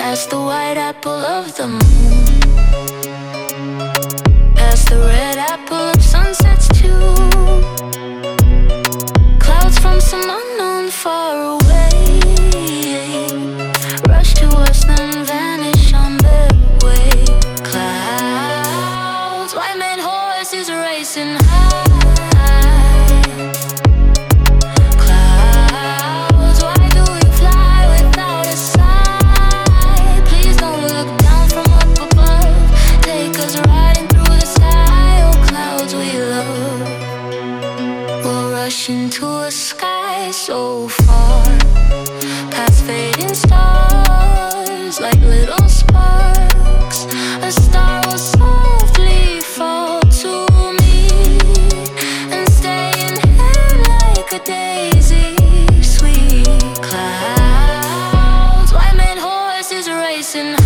past the white apple of the moon, past the red apple of sunsets too. Clouds from some unknown far away rush to us then vanish on their way. Clouds, white man horses racing high. Into a sky so far, past fading stars like little sparks. A star will softly fall to me and stay in here like a daisy. Sweet clouds, white man horses racing